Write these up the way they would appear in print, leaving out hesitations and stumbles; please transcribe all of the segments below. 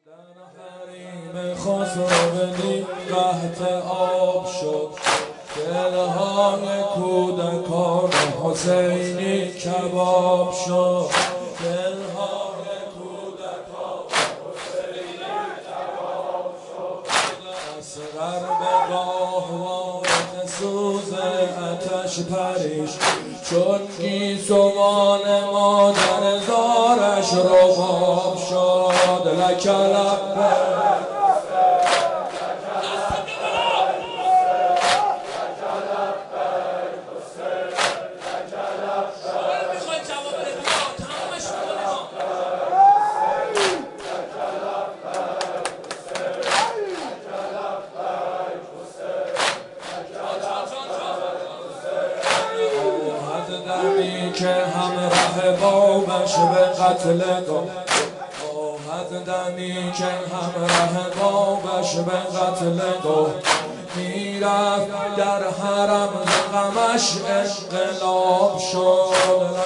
حریم خسروی قحط آب شد، دلهای کودکان حسینی کباب شد، دلهای کودکان حسینی کباب شد. اصغر به گاهواره سوز آتش پریش، چون گیسوان مادر زارش رباب شد. لک لبیک که همراه بابش به قتل گفت، آمد دمی که همراه بابش به قتل گفت، میرفت در حرم غمش انقلاب شد.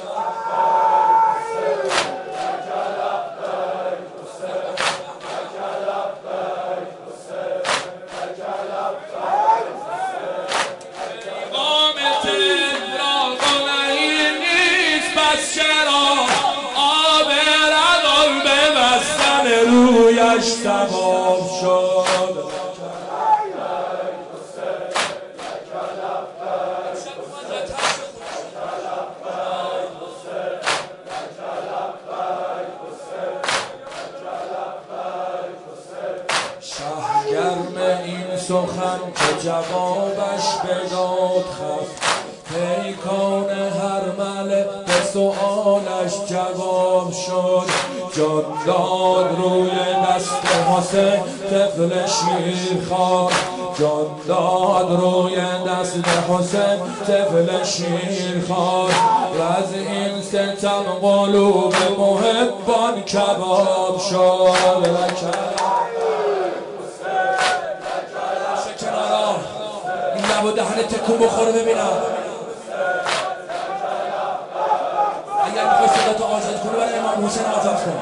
رویش ثواب شد. شهگرم این سخن که جوابش بداد خف، پیکان هر مله به سؤالش جواب شد. جان داد روی دست حسین طفل شیرخوار، جان داد روی دست حسین طفل شیرخوار. و از این ستم قلوب محبان کباب شد. کنارا این لب و دهن تکون بخوره ببینم. اگر میخوای صداتو آزاد کنی برای امام حسین آزاد کن.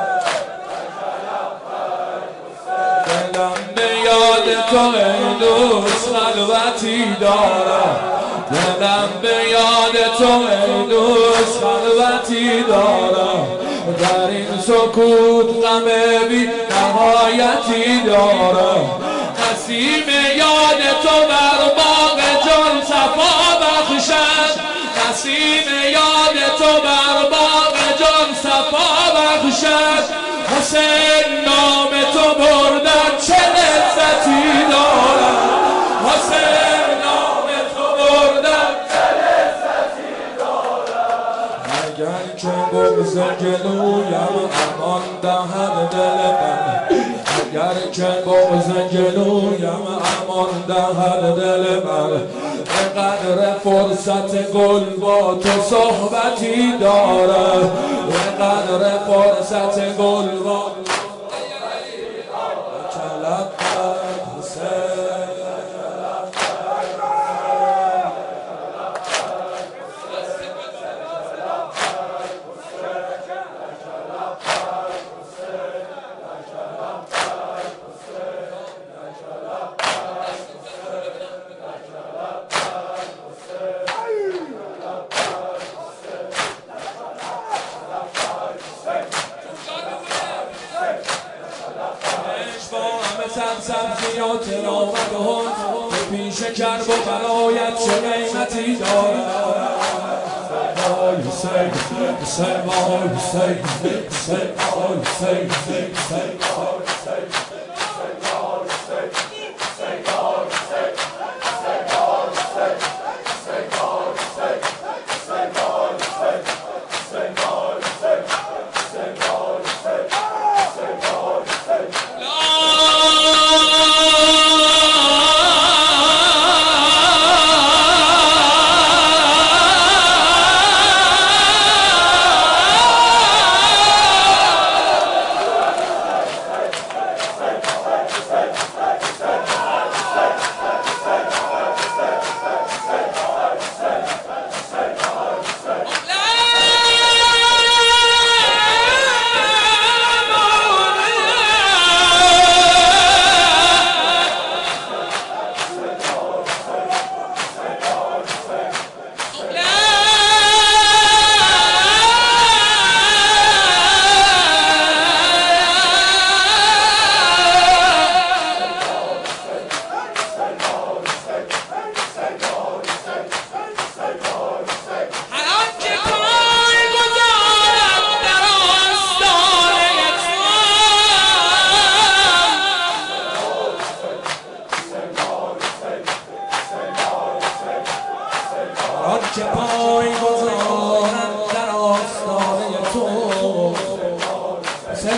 دلم به یاد تو ای دوست خلوتی دارم، دلم به یاد تو ای دوست خلوتی دارم. در این سکوت غم بی نهایتی دارم. نسیم یاد تو بر باغ جان صفا بخشد، نسیم یاد تو بر باغ جان صفا بخشد. حسین نام تو بردن چه لذتی دارد، حسین نام تو بردن چه لذتی دارد. اگر که بغض گلویم امان دهد دل من، اگر که بغض گلویم امان دهد دل من، به قدر فرصت گل با تو صحبتی دارد، به قدر فرصت گل با سبزیات راود و هند، به پیش کرب و برایت چه قیمتی دارد. وای حسین حسین وای حسین حسین وای حسین حسین وای حسین.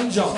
حسن جان